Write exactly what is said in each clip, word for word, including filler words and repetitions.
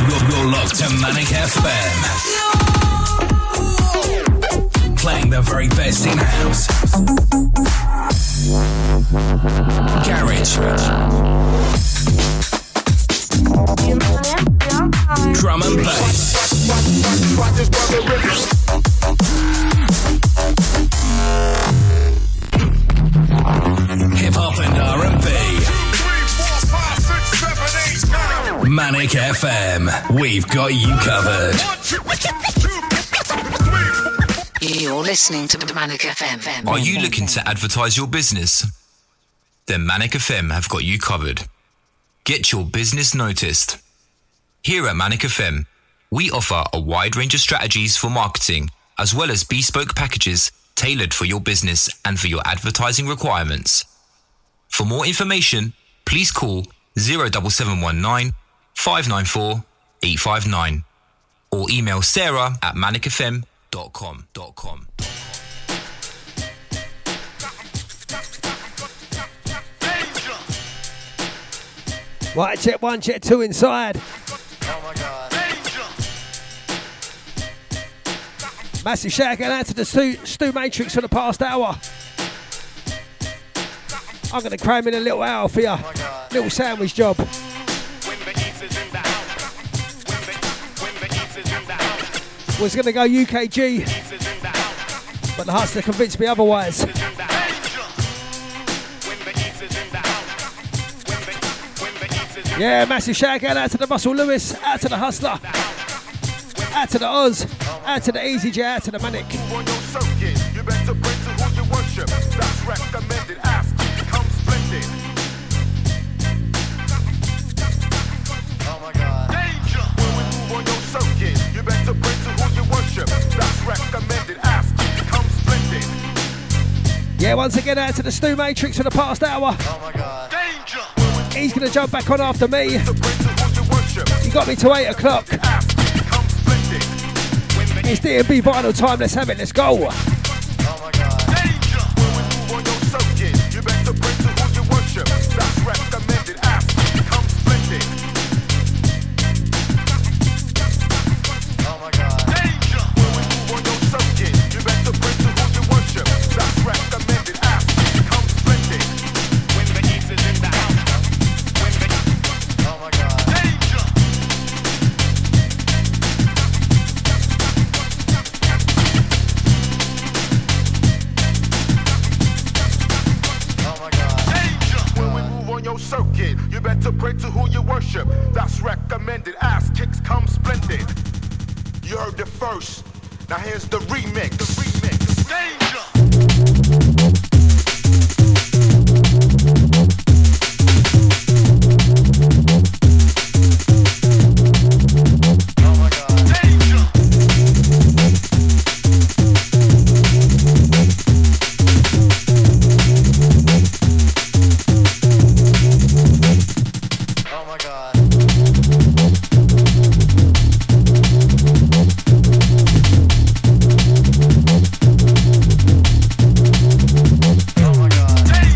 You're, you're locked to Manic F M. Playing the very best in house, garage, drum and bass, hip hop and R and B. Manic F M, we've got you covered. You're listening to Manic F M. Are you looking to advertise your business? Then Manic F M have got you covered. Get your business noticed. Here at Manic F M, we offer a wide range of strategies for marketing, as well as bespoke packages tailored for your business and for your advertising requirements. For more information, please call zero seven seven one nine, five nine four, eight five nine or email Sarah at manic f m dot com dot com. Right, check one, check two inside. Oh my God. Massive shout out to the Stu, Stu Matrix for the past hour. I'm going to cram in a little hour for you. Oh little sandwich job. Was going to go U K G, but the hustler convinced me otherwise. Yeah, massive shout out to the Russell Lewis, out to the hustler, out to the Oz, out to the Easy J, out to the Manic. Yeah, once again out to the Stu Matrix for the past hour. Oh my God. Danger. He's going to jump back on after me. He got me to eight o'clock. It's D and B Vinyl time. Let's have it. Let's go. Oh my God. Danger. When we move on your circuit, you better pray to who you worship. That's recommended. Ask, become splendid. Oh my God. Danger. When we move on your circuit, you better pray to who you worship. That's recommended. Ask, become splendid. When the east is in the house. When the oh my God. Danger. Circuit, you better pray to who you worship. That's recommended. Ass kicks come splendid. You heard it first. Now here's the remix. The remix. Danger. Oh my God.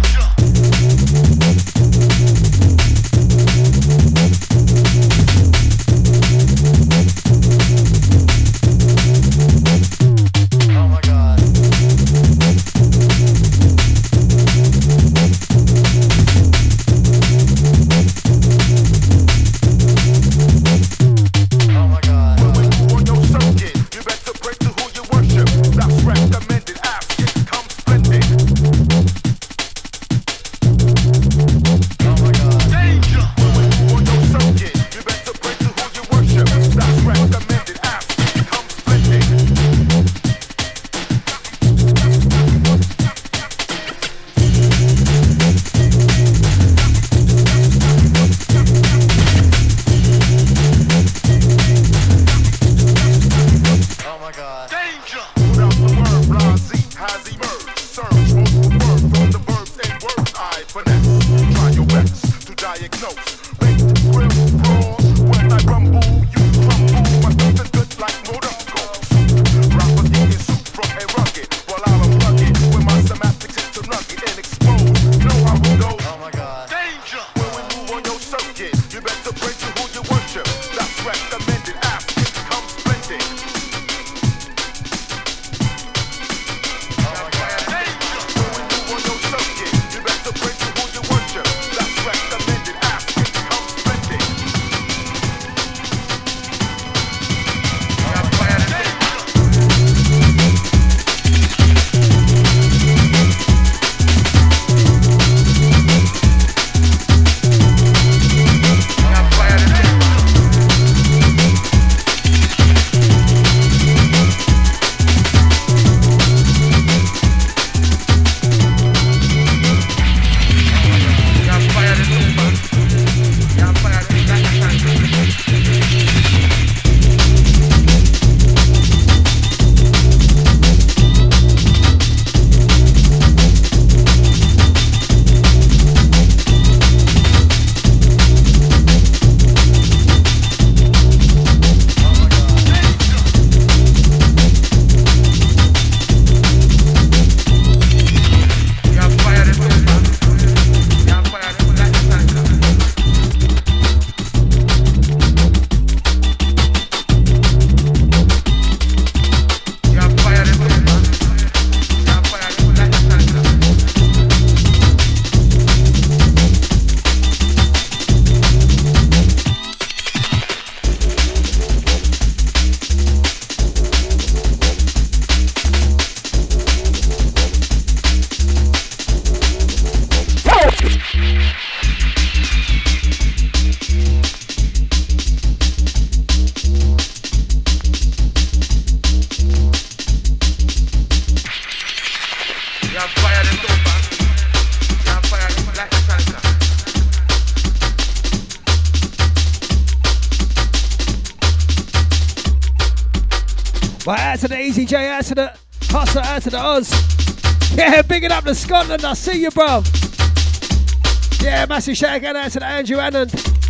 Right, out to the Easy J, out to the Hustler, out to the Oz. Yeah, bigging up to Scotland, I see you, bruv. Yeah, massive shout out, out to the Andrew Annan.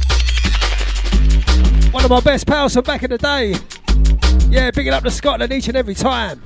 One of my best pals from back in the day. Yeah, bigging up to Scotland each and every time.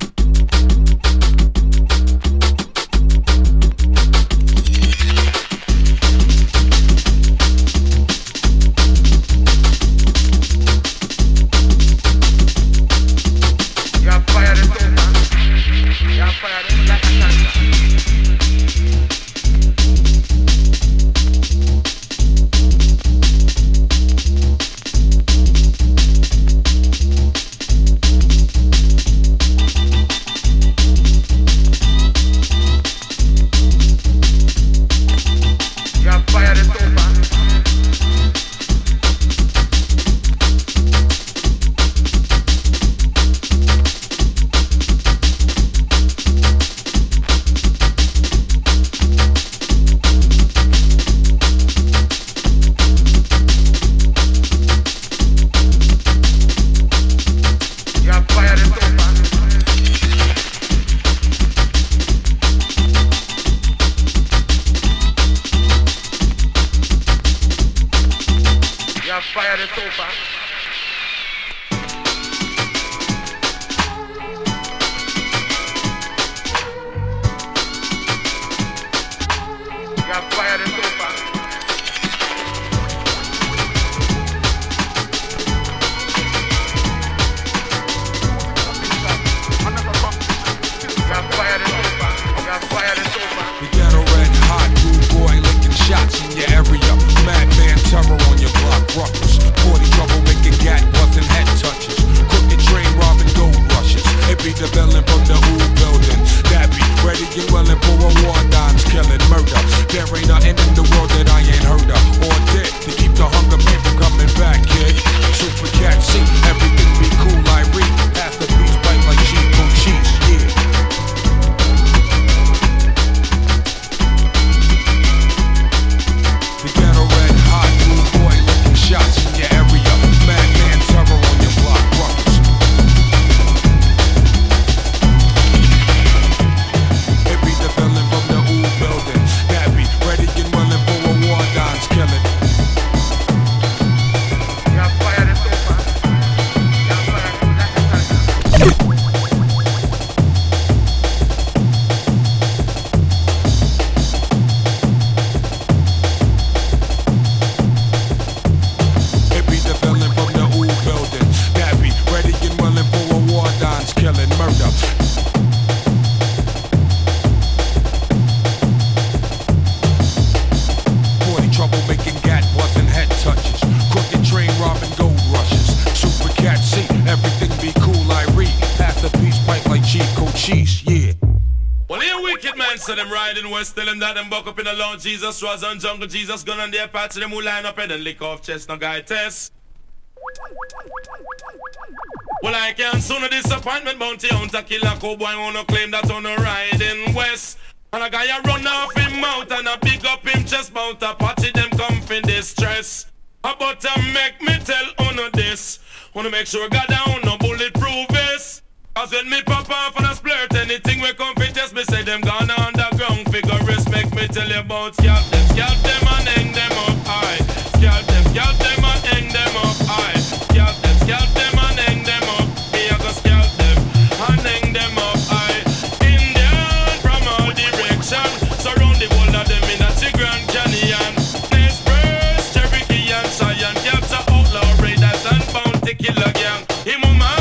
Tell them that them buck up in the Lord Jesus was on jungle Jesus gun on their parts them who line up and then lick off chest no guy test. Well I can't soon a disappointment bounty hunter killer cowboy wanna claim that on a riding west. And a guy a run off him mouth and a big up him chest mount a patchy them come in distress. But to make me tell on this, wanna make sure God down no bulletproof vest. Cause when me pop off and a splurt, anything we come fit test me say them gone underground. Figure respect me tell you about scalp them, scalp them and hang them up high. Scalp them, scalp them and hang them up high. Scalp them, scalp them and hang them up. Me a go scalp them and hang them up high. Indian from all directions, surround the whole of them in a Grand Canyon. Nez Perce, Cherokee and Cheyenne, capture outlaw raiders and bounty killer gang. Him a man.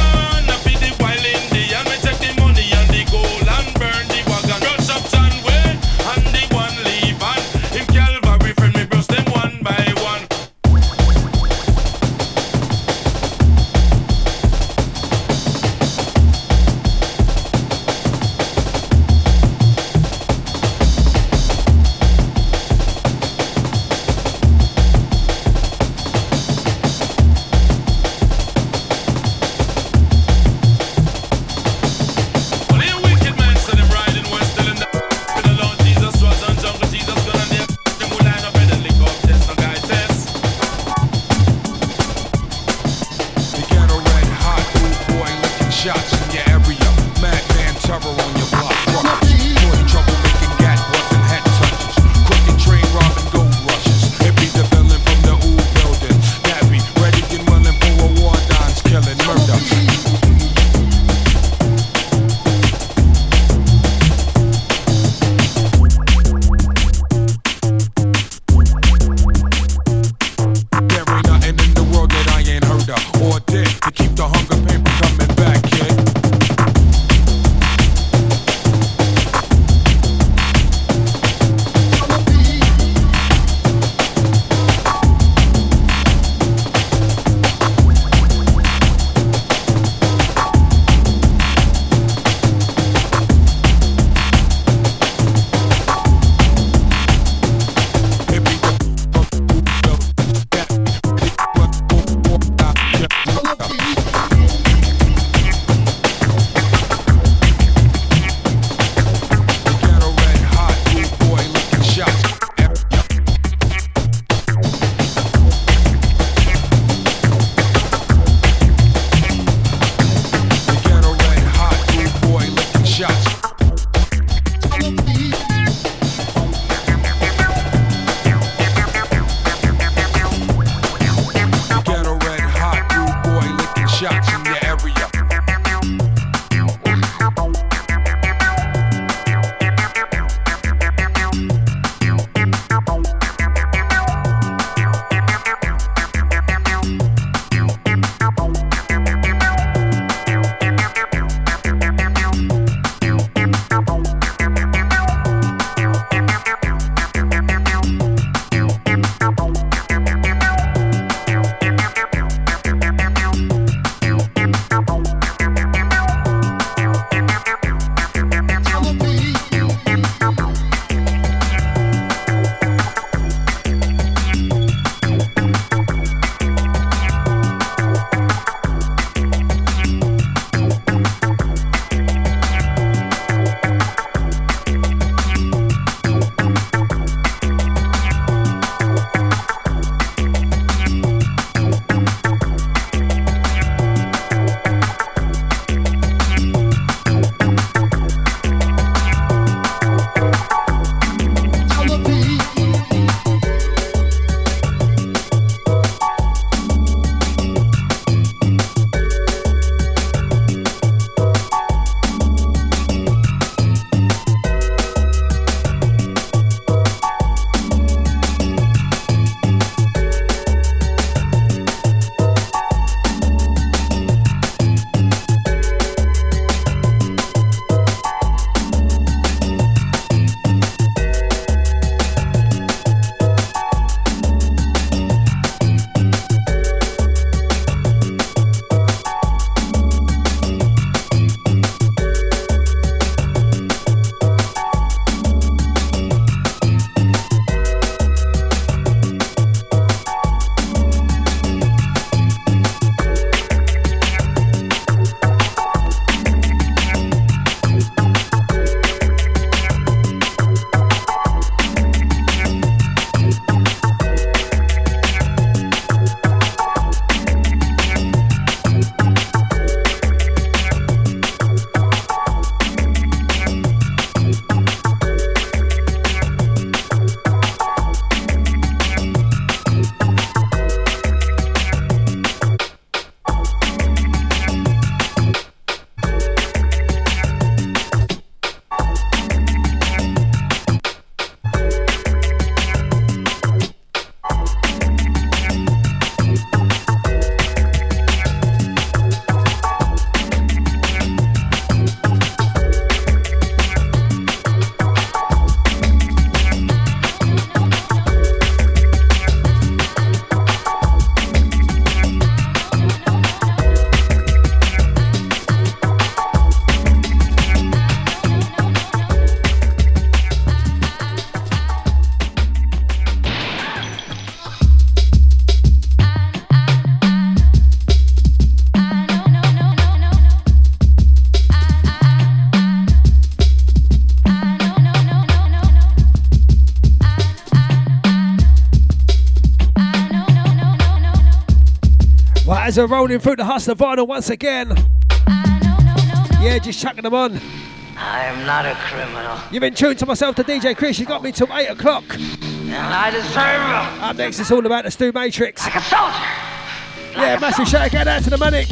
Right, as we're rolling through the Hustler Vinyl once again. Yeah, just chucking them on. I am not a criminal. You've been tuned to myself, to D J Chris. You got me till eight o'clock. And I deserve them. Up next, it's all about the Stu Matrix. Like a soldier. Like yeah, a massive soldier. shout out to the Manic.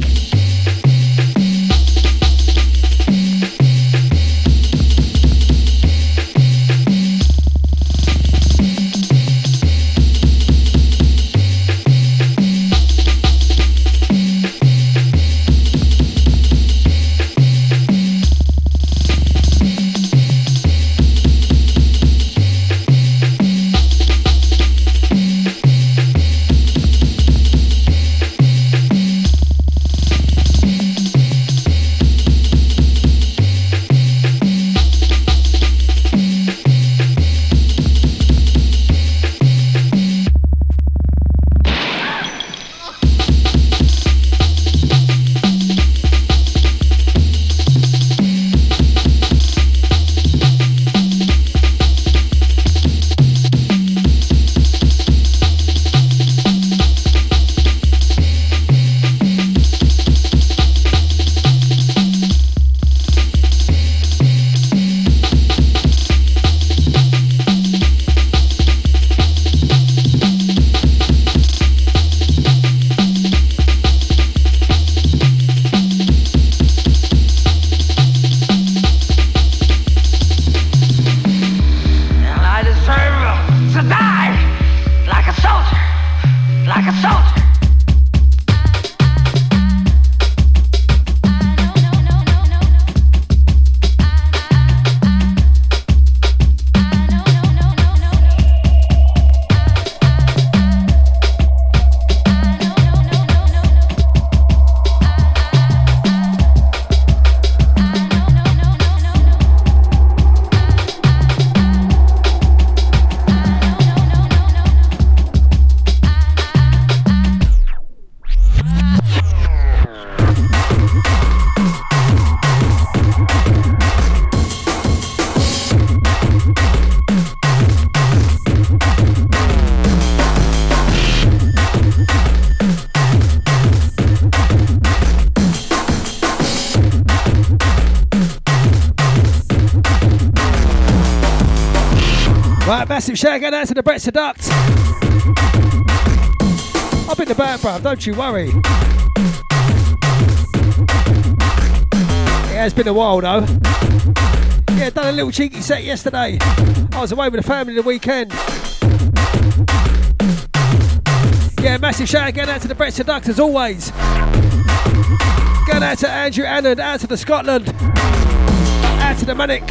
Massive shout out to the Brett Seduct. I've been the band, bruv, don't you worry. It has been a while though. Yeah, done a little cheeky set yesterday. I was away with the family the weekend. Yeah, massive shout out to the Brett Seduct as always. Going out to Andrew Annan, out to the Scotland, out to the Manic.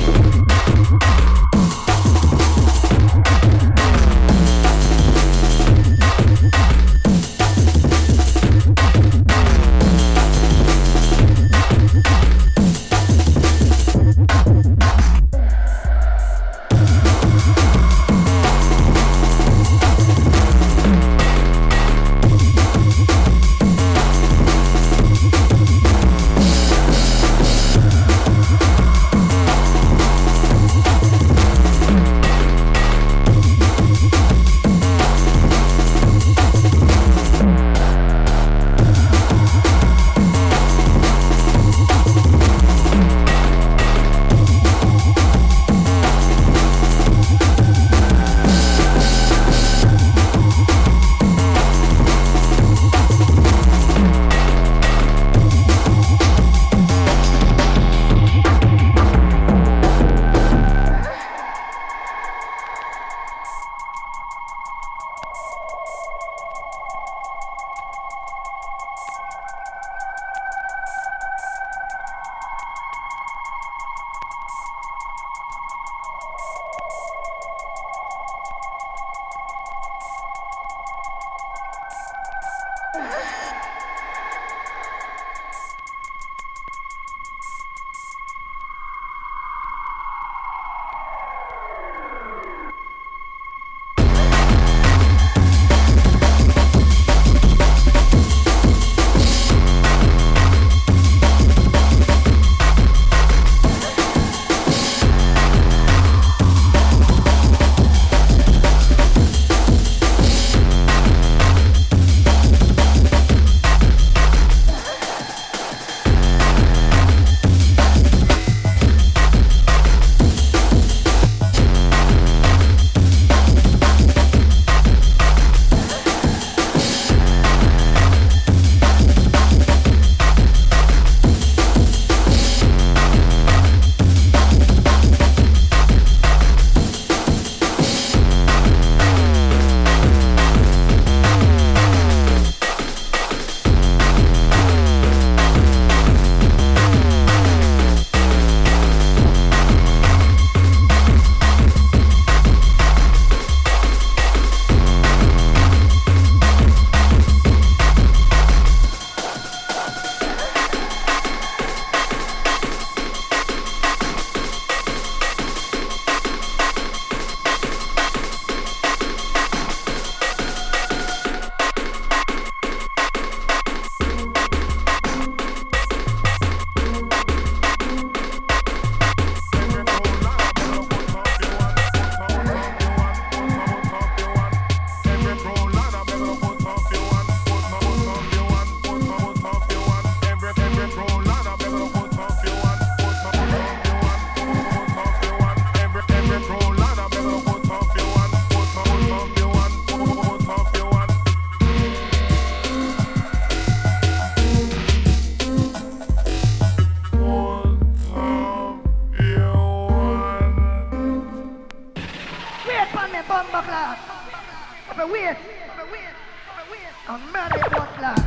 wait, wait, wait. I'm mad at what lad.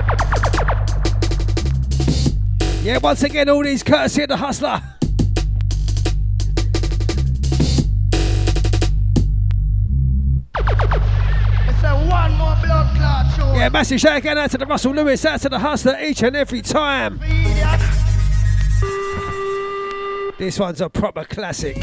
Yeah, once again, all these courtesy of the Hustler. It's a one more blood clot show. Yeah, massive shout again out to the Russell Lewis, out to the Hustler each and every time. This one's a proper classic.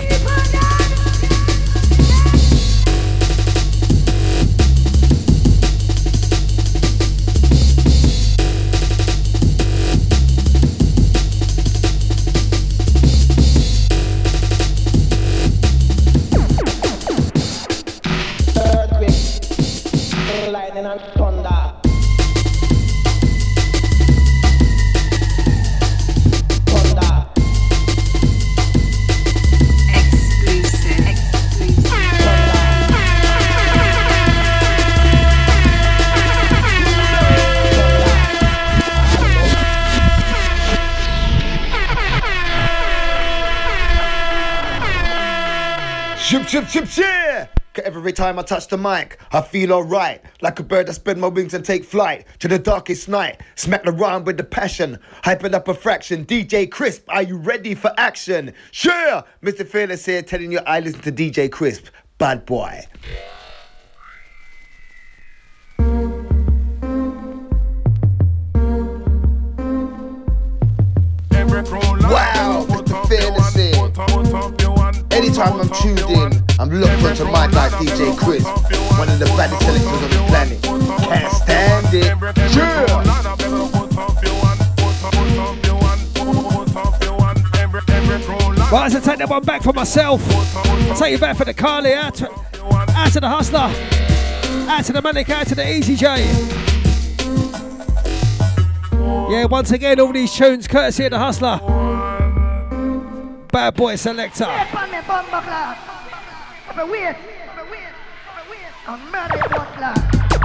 Lightning and thunder. Thunder. Exclusive. Exclusive. Chip, chip, chip, chip! Every time I touch the mic, I feel alright. Like a bird that spread my wings and take flight to the darkest night. Smack the rhyme with the passion, hype it up a fraction. D J Crisp, are you ready for action? Sure! Mister Fearless here telling you I listen to D J Crisp. Bad boy. Wow, Mister Fearless here. Anytime I'm tuned in, I'm locked onto my guy D J Crisp, one of the baddest selectors on the planet. Can't stand it. Sure. Right, as I take that one back for myself, I'll take you back for the Carly, out to, out to the Hustler, out to the Manic, out to the Easy J. Yeah, once again, all these tunes courtesy of the Hustler. Bad boy selector. Wait for me, bumper class. Wait, wait, wait, wait. I'm mad at what lad.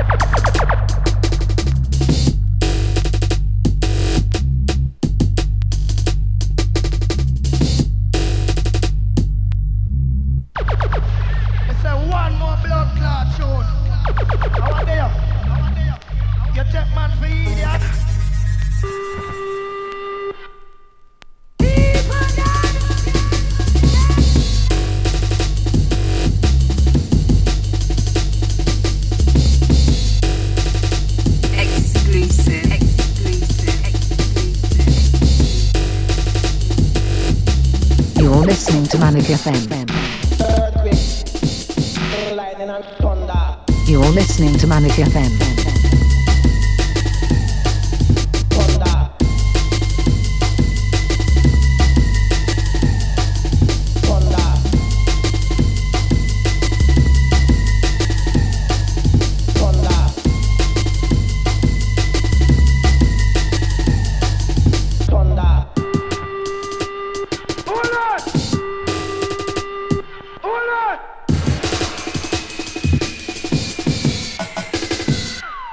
It's a one more blood clot show. How are they? How are they? You check man for idiot. Exclusive. Exclusive. Exclusive. You're listening to Manic F M. Earthquake, lightning and thunder. You're listening to Manic F M. Thunder. Thunder. Thunder. Thunder. Hold on! Hold on!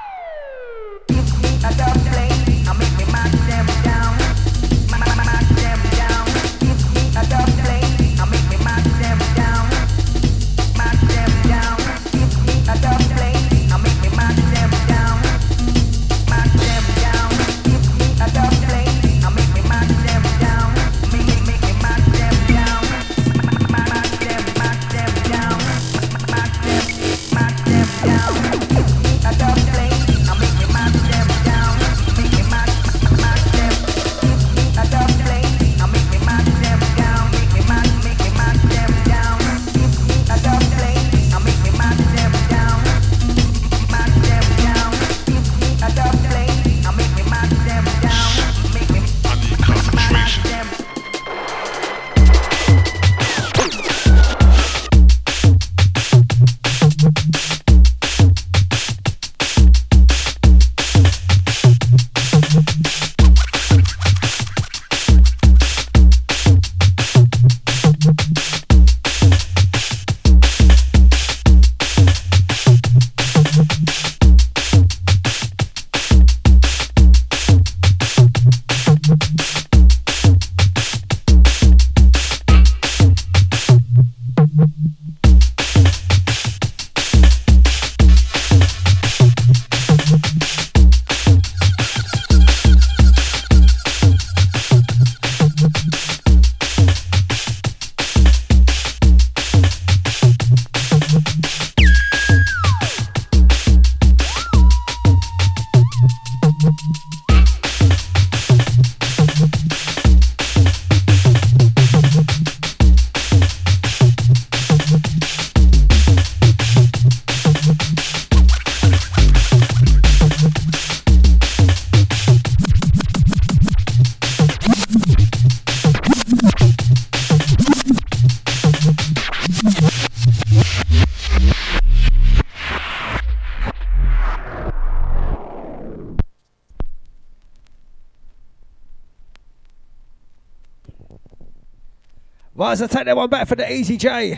Right, so take that one back for the Easy J.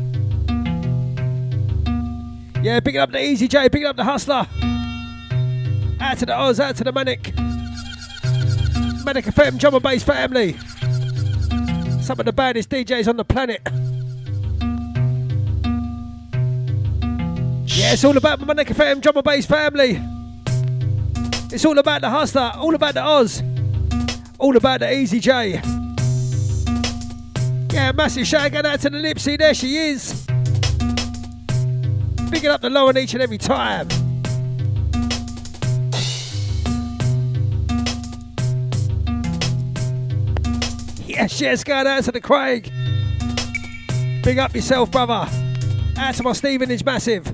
Yeah, picking up the Easy J, picking up the Hustler. Out to the Oz, out to the Manic. Manic F M, drum and bass family. Some of the baddest D Js on the planet. Yeah, it's all about the Manic F M, drum and bass family. It's all about the Hustler, all about the Oz, all about the Easy J. Yeah, massive shout going out to the Lipsy, there she is. Picking up the low on each and every time. Yes, yes, going out to the Craig. Big up yourself, brother. Out to my Stephen is massive.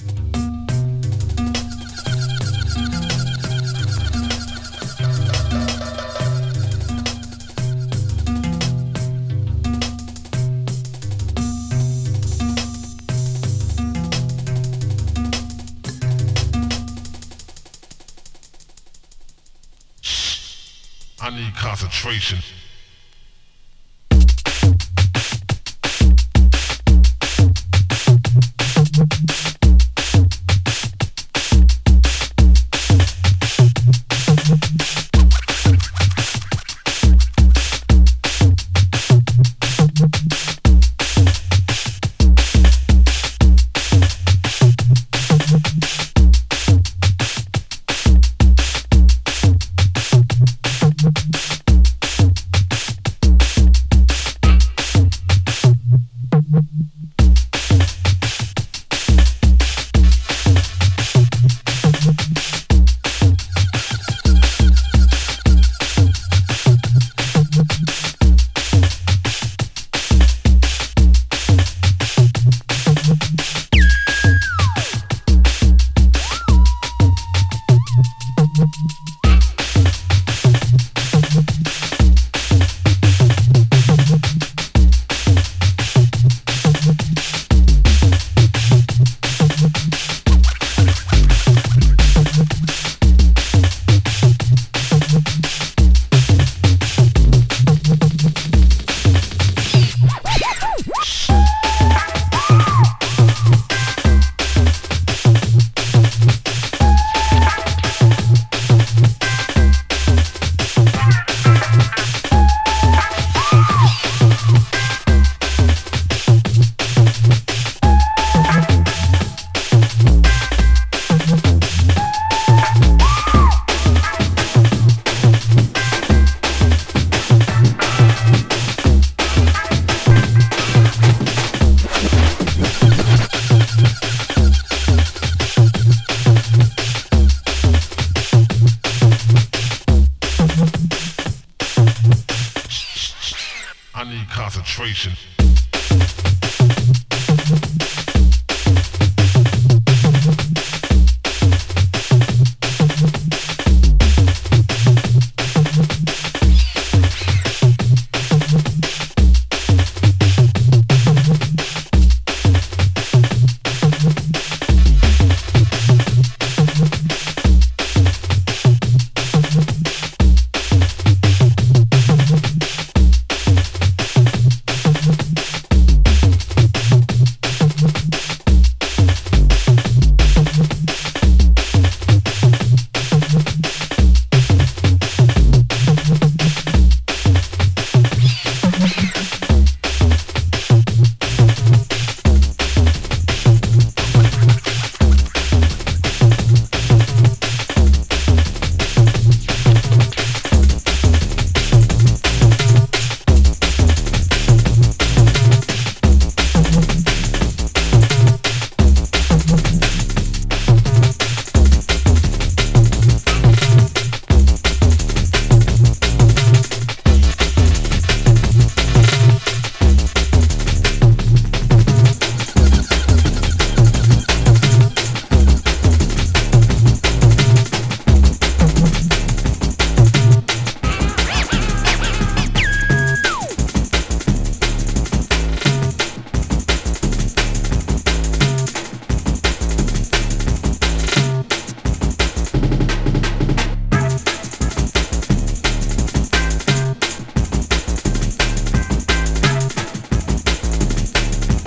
I need concentration. Concentration.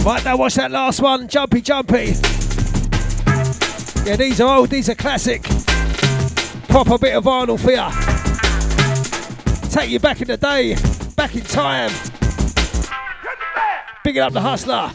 Right, now watch that last one. Jumpy, jumpy. Yeah, these are old, these are classic. Proper bit of vinyl for ya. Take you back in the day, back in time. Bigging up the hustler.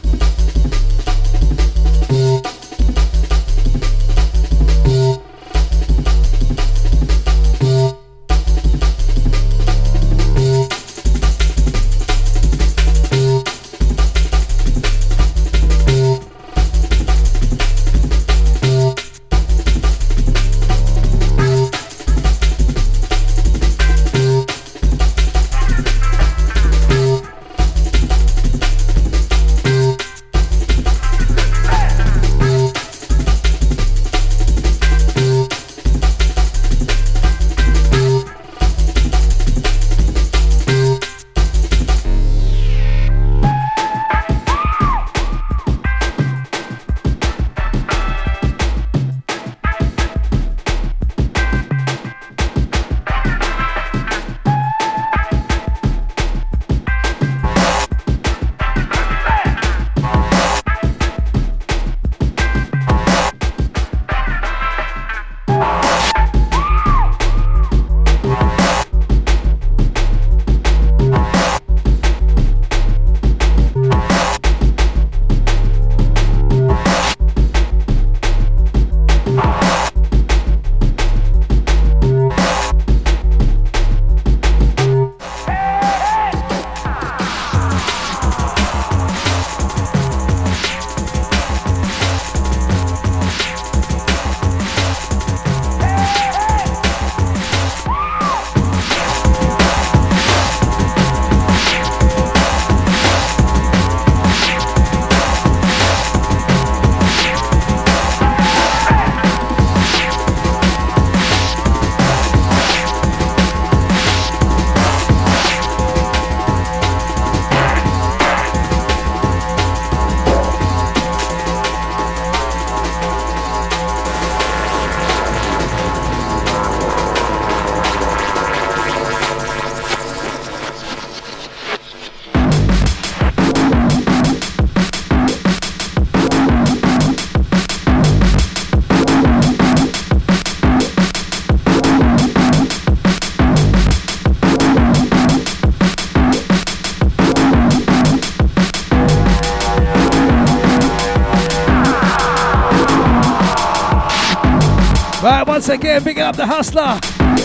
Right, once again, bigging up the hustler.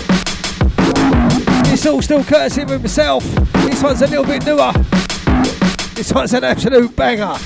This all still courtesy of himself. This one's a little bit newer. This one's an absolute banger.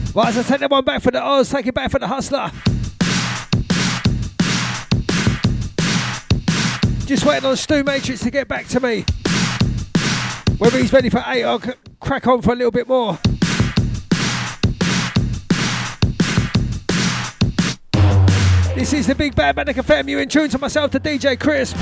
Right, as I take that one back for the Oz, take it back for the Hustler. Just waiting on Stu Matrix to get back to me. Whether he's ready for eight, I'll c- crack on for a little bit more. This is the Big Bad Manic F M. You in tune to myself, the D J Crisp.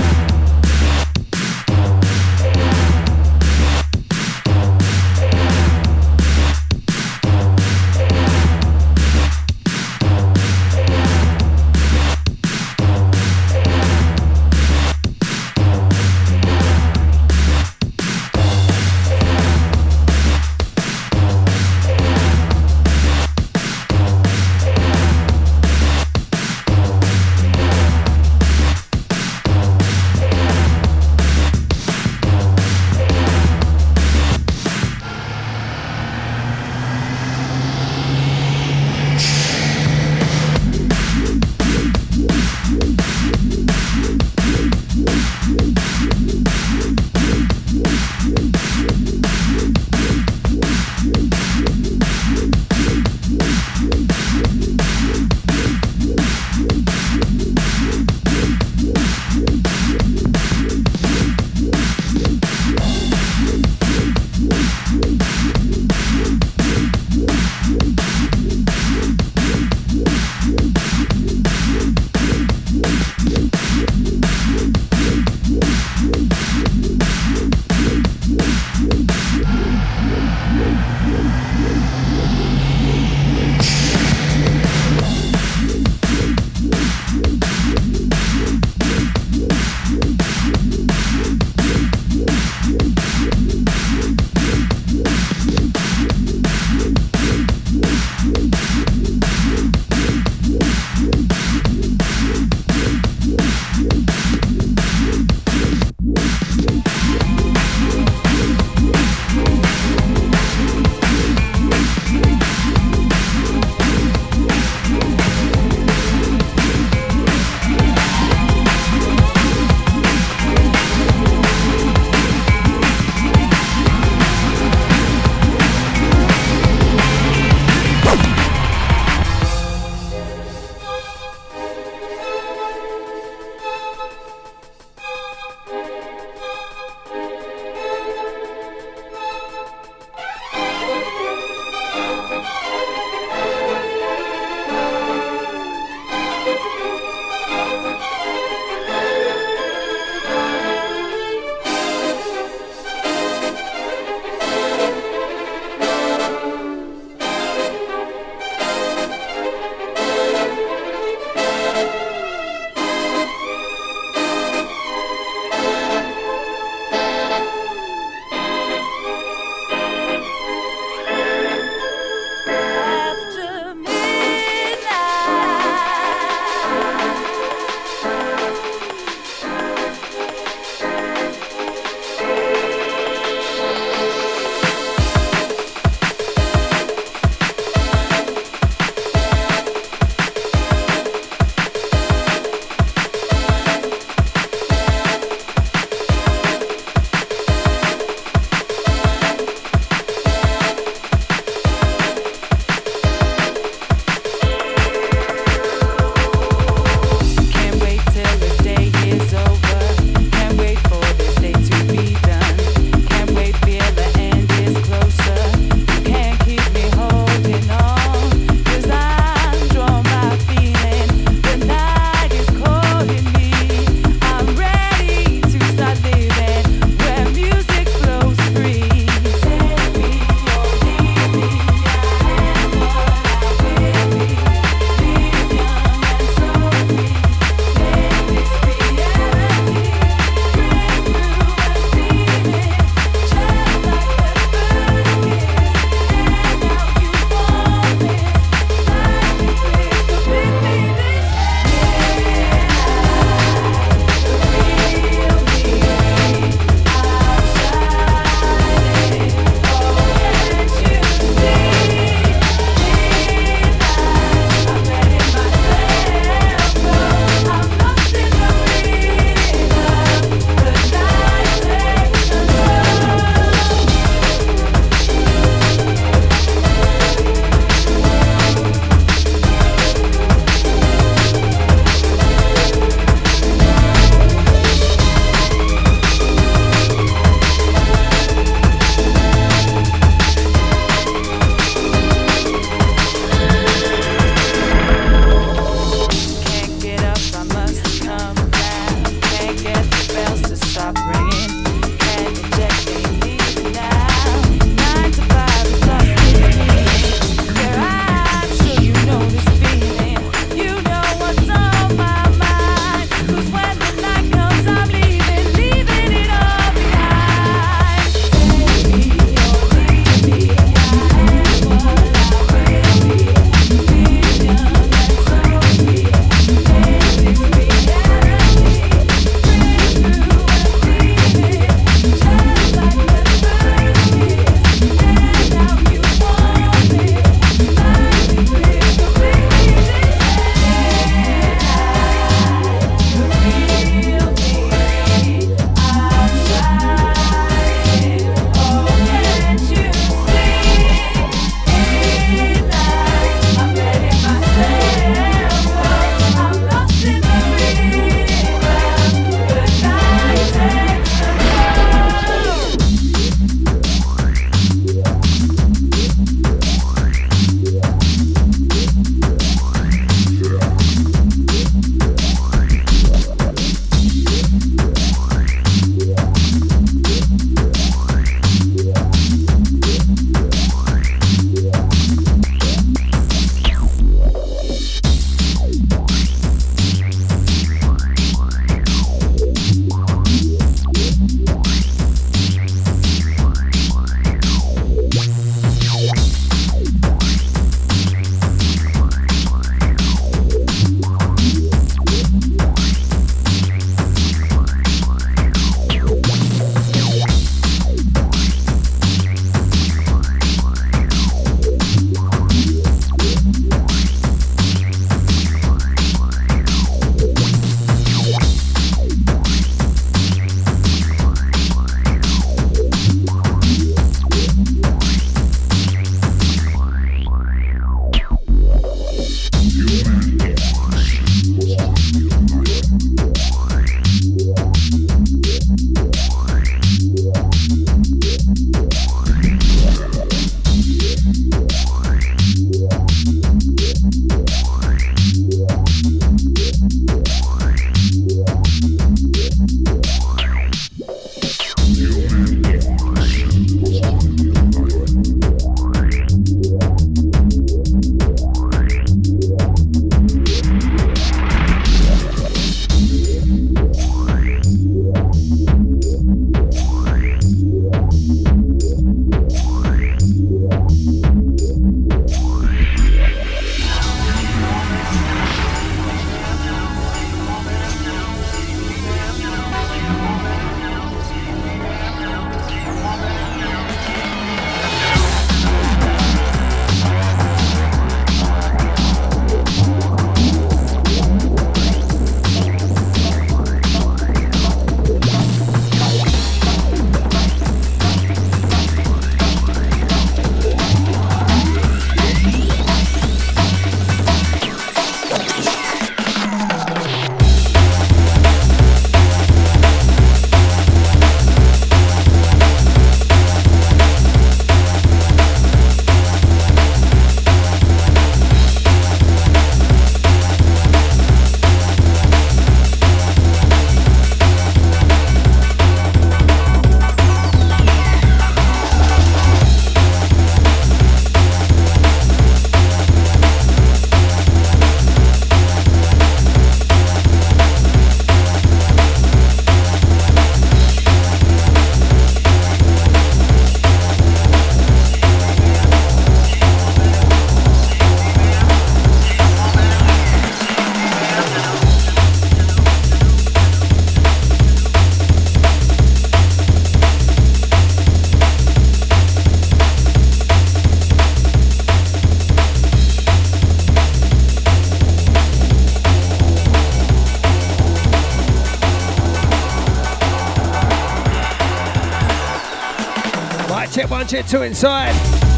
Jet one, Jet two inside.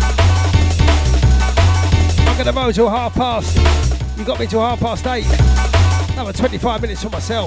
I'm gonna roll till half past. You got me till half past eight. Another twenty-five minutes for myself.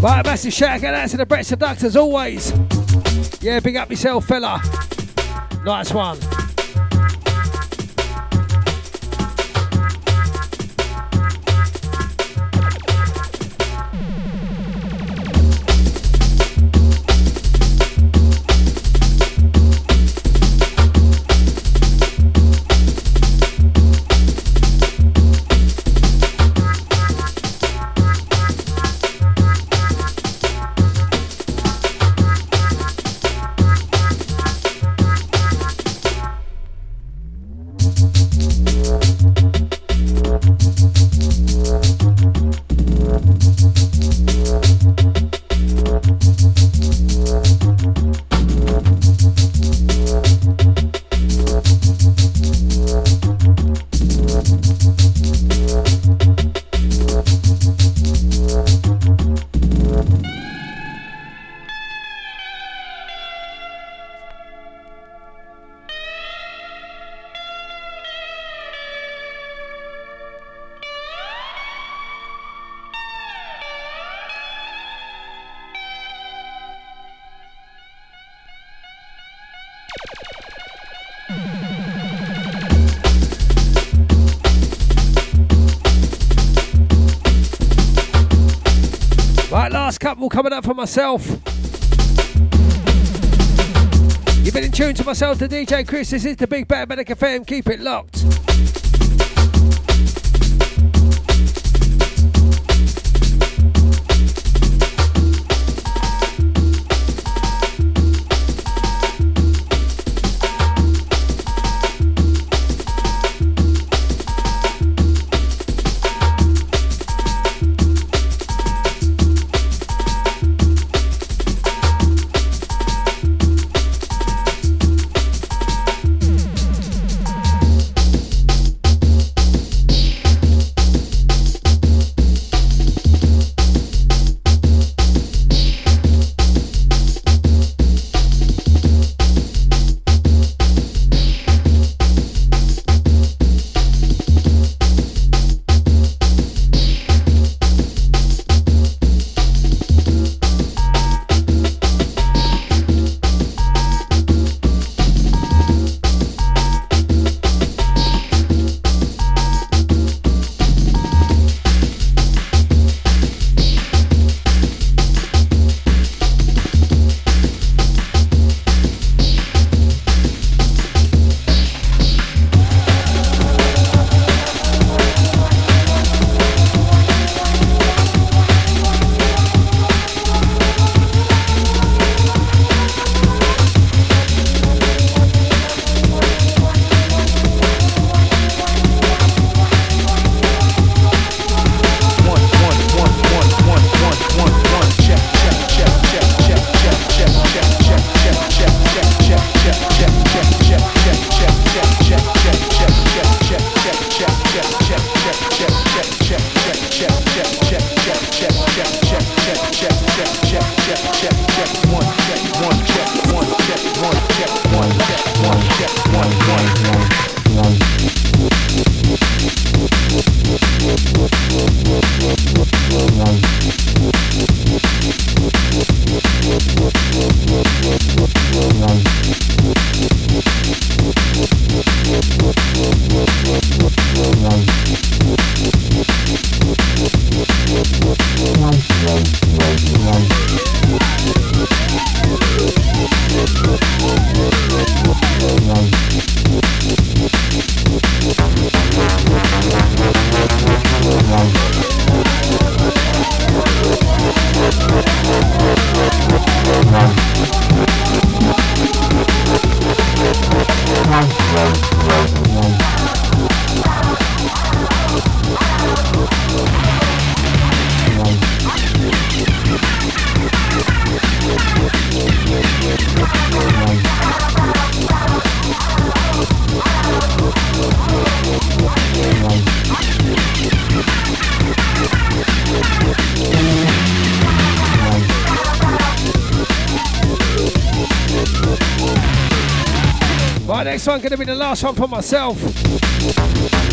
Right, massive shout going out to the Brett Seduct as always. Yeah, big up yourself, fella. Nice one. Couple coming up for myself. You've been in tune to myself, the D J Chris. This is the Big Bad Manic F M. Keep it locked. Right, next one going to be the last one for myself.